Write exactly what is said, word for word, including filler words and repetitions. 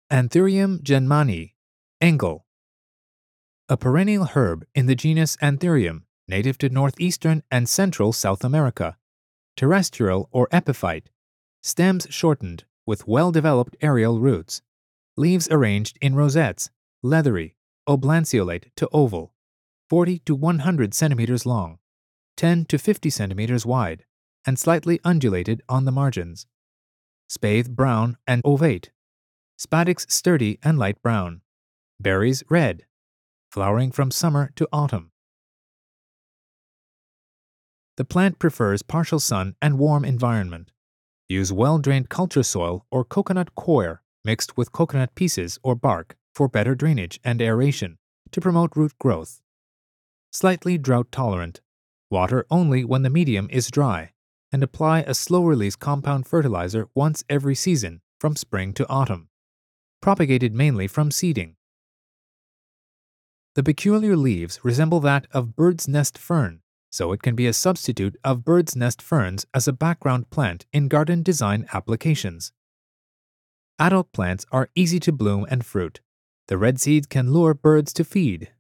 Anthurium genmani, Engel. A perennial herb in the genus Anthurium, native to northeastern and central South America. Terrestrial or epiphyte. Stems shortened, with well-developed aerial roots. Leaves arranged in rosettes, leathery, oblanceolate to oval, forty to one hundred centimeters long, ten to fifty centimeters wide, and slightly undulated on the margins. Spathe brown and ovate. Spadix sturdy and light brown. Berries red. Flowering from summer to autumn. The plant prefers partial sun and warm environment. Use well-drained culture soil or coconut coir mixed with coconut pieces or bark for better drainage and aeration to promote root growth. Slightly drought-tolerant. Water only when the medium is dry, and apply a slow-release compound fertilizer once every season from spring to autumn. Propagated mainly from seeding. The peculiar leaves resemble that of bird's nest fern, so it can be a substitute of bird's nest ferns as a background plant in garden design applications. Adult plants are easy to bloom and fruit. The red seeds can lure birds to feed,